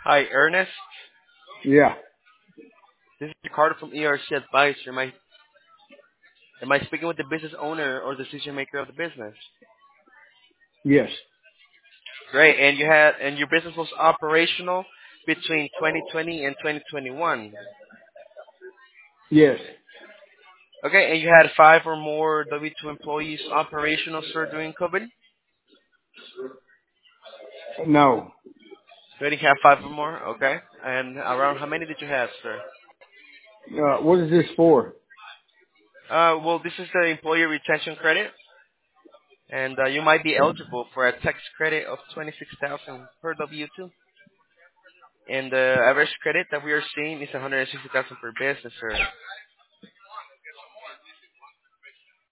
Hi, Ernest. Yeah. This is Ricardo from ERC Advisor. Am I speaking with the business owner or decision maker of the business? Yes. Great. And your business was operational between 2020 and 2021. Yes. Okay. And you had five or more W-2 employees operational, sir, during COVID. No. You already have five or more. Okay. And around how many did you have, sir? What is this for? Well, this is the employee retention credit, and you might be eligible for a tax credit of 26,000 per W-2. And the average credit that we are seeing is 160,000 per business, sir.